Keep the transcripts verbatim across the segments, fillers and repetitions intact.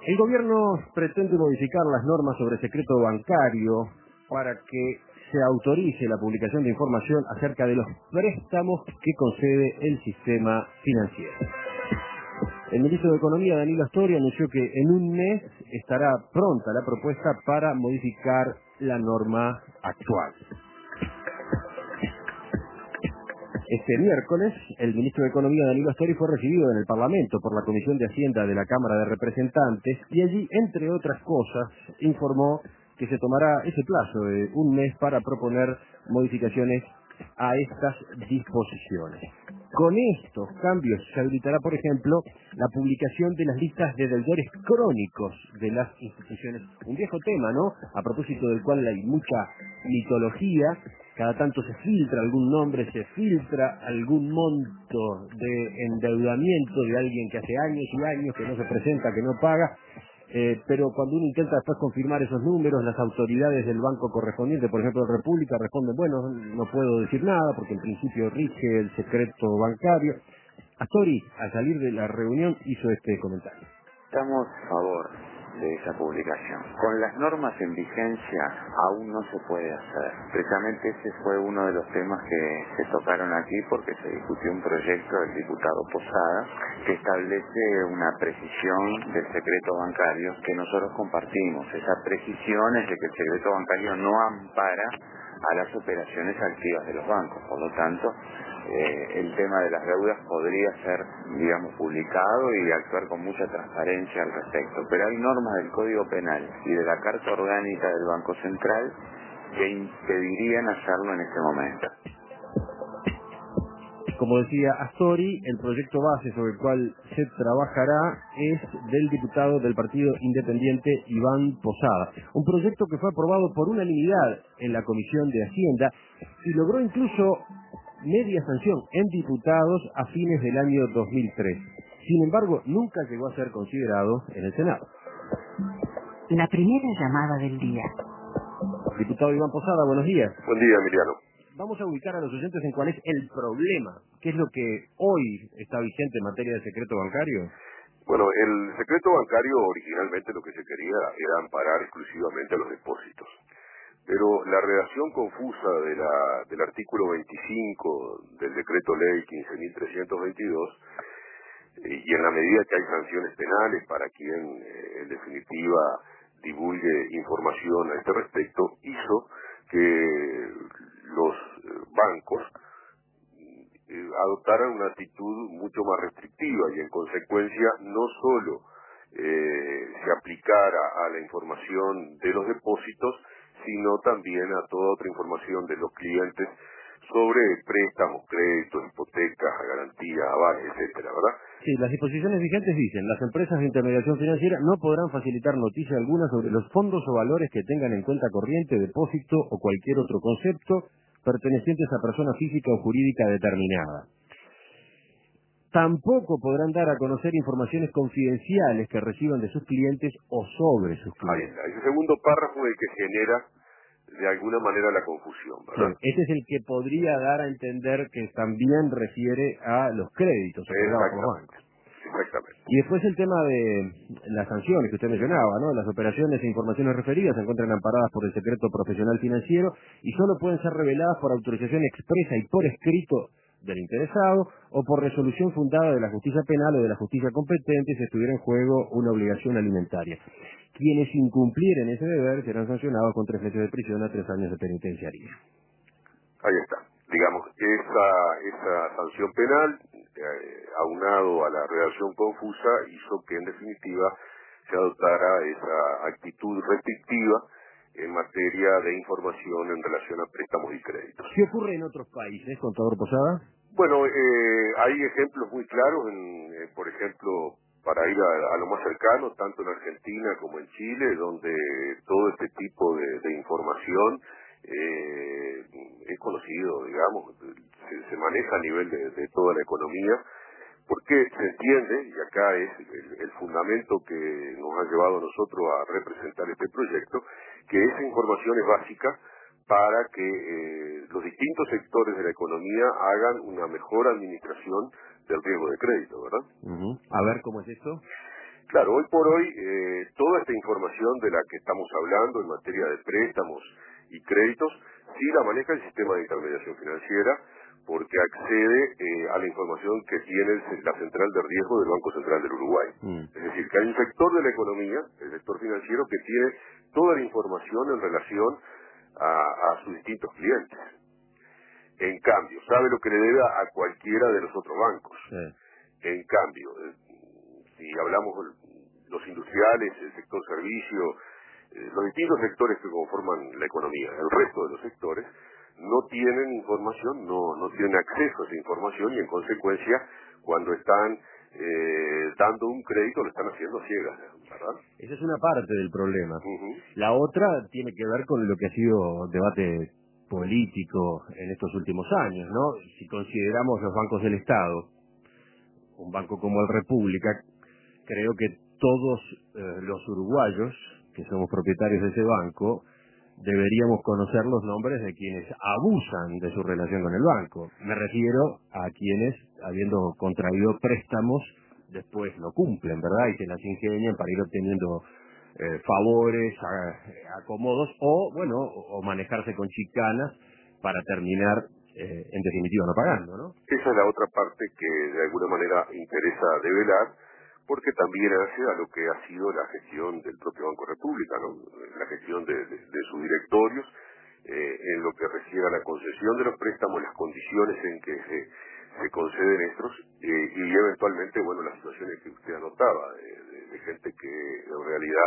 El gobierno pretende modificar las normas sobre secreto bancario para que se autorice la publicación de información acerca de los préstamos que concede el sistema financiero. El ministro de Economía, Danilo Astori, anunció que en un mes estará pronta la propuesta para modificar la norma actual. Este miércoles, el ministro de Economía, Danilo Astori, fue recibido en el Parlamento por la Comisión de Hacienda de la Cámara de Representantes y allí, entre otras cosas, informó que se tomará ese plazo de un mes para proponer modificaciones a estas disposiciones. Con estos cambios se habilitará, por ejemplo, la publicación de las listas de deudores crónicos de las instituciones. Un viejo tema, ¿no? A propósito del cual hay mucha mitología. Cada tanto se filtra algún nombre, se filtra algún monto de endeudamiento de alguien que hace años y años que no se presenta, que no paga. Eh, pero cuando uno intenta después confirmar esos números, las autoridades del banco correspondiente, por ejemplo la República, responden, bueno, no puedo decir nada porque en principio rige el secreto bancario. Astori, al salir de la reunión, hizo este comentario. Estamos a favor de esa publicación. Con las normas en vigencia aún no se puede hacer. Precisamente ese fue uno de los temas que se tocaron aquí porque se discutió un proyecto del diputado Posada que establece una precisión del secreto bancario que nosotros compartimos. Esa precisión es de que el secreto bancario no ampara a las operaciones activas de los bancos. Por lo tanto, eh, el tema de las deudas podría ser, digamos, publicado y actuar con mucha transparencia al respecto. Pero hay normas del Código Penal y de la Carta Orgánica del Banco Central que impedirían hacerlo en este momento. Como decía Astori, el proyecto base sobre el cual se trabajará es del diputado del Partido Independiente Iván Posada. Un proyecto que fue aprobado por unanimidad en la Comisión de Hacienda y logró incluso media sanción en diputados a fines del año dos mil tres. Sin embargo, nunca llegó a ser considerado en el Senado. La primera llamada del día. Diputado Iván Posada, buenos días. Buen día, Emiliano. Vamos a ubicar a los oyentes en cuál es el problema. ¿Qué es lo que hoy está vigente en materia de secreto bancario? Bueno, el secreto bancario originalmente lo que se quería era amparar exclusivamente a los depósitos. Pero la redacción confusa de la, del artículo veinticinco del decreto ley quince mil trescientos veintidós, eh, y en la medida que hay sanciones penales para quien eh, en definitiva divulgue información a este respecto, hizo que los bancos eh, adoptaran una actitud mucho más restrictiva y en consecuencia no solo eh, se aplicara a la información de los depósitos, sino también a toda otra información de los clientes sobre préstamos, créditos, hipotecas, garantías, avales, etcétera, ¿verdad? Sí, las disposiciones vigentes dicen, las empresas de intermediación financiera no podrán facilitar noticia alguna sobre los fondos o valores que tengan en cuenta corriente, depósito o cualquier otro concepto pertenecientes a persona física o jurídica determinada. Tampoco podrán dar a conocer informaciones confidenciales que reciban de sus clientes o sobre sus clientes. Ahí está. Ese segundo párrafo es el que genera de alguna manera la confusión, ¿verdad? Sí, este es el que podría dar a entender que también refiere a los créditos otorgados por los bancos. Exactamente. Y después el tema de las sanciones que usted mencionaba, ¿no? Las operaciones e informaciones referidas se encuentran amparadas por el secreto profesional financiero y solo pueden ser reveladas por autorización expresa y por escrito del interesado o por resolución fundada de la justicia penal o de la justicia competente si estuviera en juego una obligación alimentaria. Quienes incumplieren ese deber serán sancionados con tres meses de prisión a tres años de penitenciaría. Ahí está. Digamos, esa, esa sanción penal, eh, aunado a la redacción confusa, hizo que en definitiva se adoptara esa actitud restrictiva en materia de información en relación a préstamos y créditos. ¿Qué ocurre en otros países, contador Posada? Bueno, eh, hay ejemplos muy claros, en, eh, por ejemplo, para ir a, a lo más cercano, tanto en Argentina como en Chile, donde todo este tipo de, de información eh, es conocido, digamos, se, se maneja a nivel de, de toda la economía, porque se entiende, y acá es el, el fundamento que nos ha llevado a nosotros a representar este proyecto, que esa información es básica para que eh, los distintos sectores de la economía hagan una mejor administración del riesgo de crédito, ¿verdad? Uh-huh. A ver, ¿cómo es esto? Claro, hoy por hoy eh, eh, toda esta información de la que estamos hablando en materia de préstamos y créditos, sí la maneja el sistema de intermediación financiera, porque accede eh, a la información que tiene el, la central de riesgo del Banco Central del Uruguay. Mm. Es decir, que hay un sector de la economía, el sector financiero, que tiene toda la información en relación a, a sus distintos clientes. En cambio, sabe lo que le debe a cualquiera de los otros bancos. Sí. En cambio, eh, si hablamos de los industriales, el sector servicio, eh, los distintos sectores que conforman la economía, el resto de los sectores, no tienen información, no, no tienen acceso a esa información y en consecuencia, cuando están eh, dando un crédito, lo están haciendo a ciegas, ¿verdad? Esa es una parte del problema. Uh-huh. La otra tiene que ver con lo que ha sido debate político en estos últimos años, ¿no? Si consideramos los bancos del Estado, un banco como el República, creo que todos eh, los uruguayos que somos propietarios de ese banco deberíamos conocer los nombres de quienes abusan de su relación con el banco. Me refiero a quienes, habiendo contraído préstamos, después no cumplen, ¿verdad? Y se las ingenian para ir obteniendo eh, favores, a, acomodos, o, bueno, o manejarse con chicanas para terminar, eh, en definitiva, no pagando, ¿no? Esa es la otra parte que de alguna manera interesa develar, porque también hace a lo que ha sido la gestión del propio Banco República, ¿no? La gestión de, de, de sus directorios, eh, en lo que refiere a la concesión de los préstamos, las condiciones en que se, se conceden estos, eh, y eventualmente, bueno, las situaciones que usted anotaba, de, de, de gente que en realidad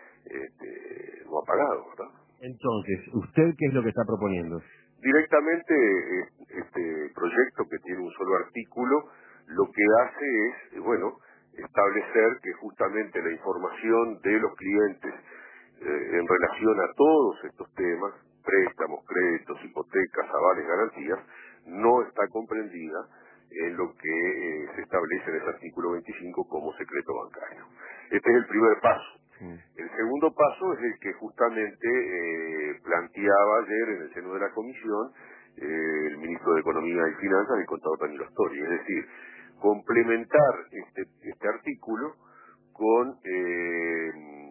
este, no ha pagado, ¿verdad? Entonces, ¿usted qué es lo que está proponiendo? Directamente, este proyecto, que tiene un solo artículo, lo que hace es, bueno, establecer que justamente la información de los clientes eh, en relación a todos estos temas, préstamos, créditos, hipotecas, avales, garantías, no está comprendida en lo que eh, se establece en ese artículo veinticinco como secreto bancario. Este es el primer paso. El segundo paso es el que justamente eh, planteaba ayer en el seno de la comisión eh, el ministro de Economía y Finanzas, el contador Danilo Astori, es decir, complementar este, este artículo con, eh,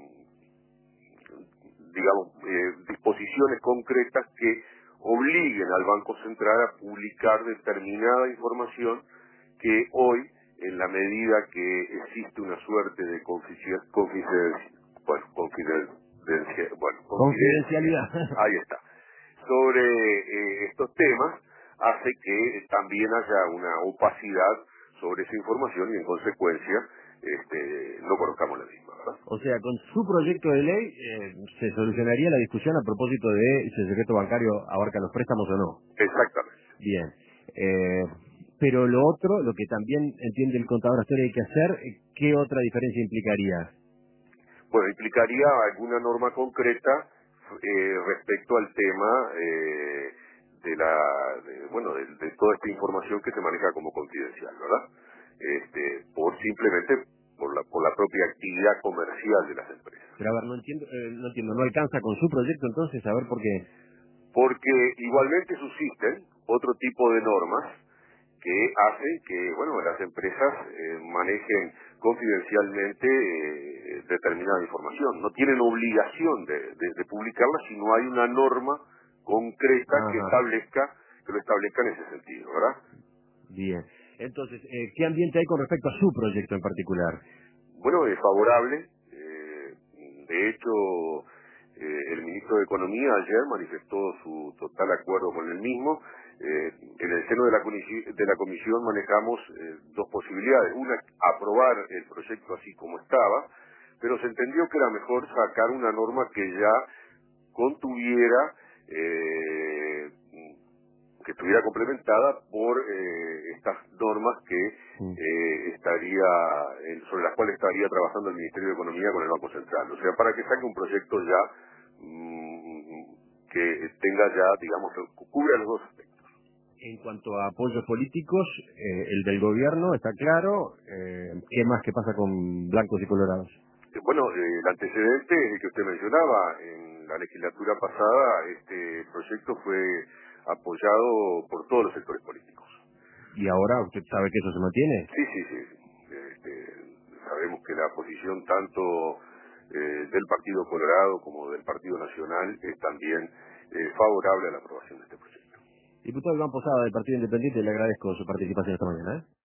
digamos, eh, disposiciones concretas que obliguen al Banco Central a publicar determinada información que hoy, en la medida que existe una suerte de confidencialidad, bueno, confidencialidad, bueno, confidencialidad, ahí está, sobre eh, estos temas, hace que también haya una opacidad sobre esa información y en consecuencia este, no conozcamos la misma, ¿verdad? O sea, con su proyecto de ley eh, se solucionaría la discusión a propósito de si el secreto bancario abarca los préstamos o no. Exactamente. Bien. Eh, pero lo otro, lo que también entiende el contador Astori hay que hacer, ¿qué otra diferencia implicaría? Bueno, implicaría alguna norma concreta eh, respecto al tema eh, de la, de, bueno, de, de toda esta información que se maneja como confidencial, ¿verdad? Este, por simplemente por la por la propia actividad comercial de las empresas. Pero a ver, no entiendo, eh, no entiendo, ¿no alcanza con su proyecto entonces? A ver por qué. Porque igualmente subsisten otro tipo de normas que hacen que, bueno, las empresas eh, manejen confidencialmente eh, determinada información. No tienen obligación de, de, de publicarla si no hay una norma concreta Ajá. que establezca, que lo establezca en ese sentido, ¿verdad? Bien. Entonces, eh, ¿qué ambiente hay con respecto a su proyecto en particular? Bueno, es favorable. Eh, de hecho, eh, el ministro de Economía ayer manifestó su total acuerdo con el mismo. Eh, en el seno de la, de la comisión manejamos eh, dos posibilidades. Una, aprobar el proyecto así como estaba, pero se entendió que era mejor sacar una norma que ya contuviera, eh, que estuviera complementada por eh, estas normas que eh, estaría eh, sobre las cuales estaría trabajando el Ministerio de Economía con el Banco Central. O sea, para que saque un proyecto ya mmm, que tenga ya, digamos, cubra los dos aspectos. En cuanto a apoyos políticos, eh, el del gobierno está claro. Eh, ¿Qué más que pasa con blancos y colorados? Bueno, eh, el antecedente es el que usted mencionaba. En la legislatura pasada este proyecto fue apoyado por todos los sectores políticos. ¿Y ahora usted sabe que eso se mantiene? Sí, sí, sí. Este, sabemos que la posición tanto eh, del Partido Colorado como del Partido Nacional es también eh, favorable a la aprobación de este proyecto. Diputado Iván Posada, del Partido Independiente, le agradezco su participación esta mañana. ¿eh?